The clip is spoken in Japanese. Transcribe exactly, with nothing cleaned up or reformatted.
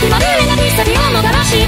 まるでなく先をもたらし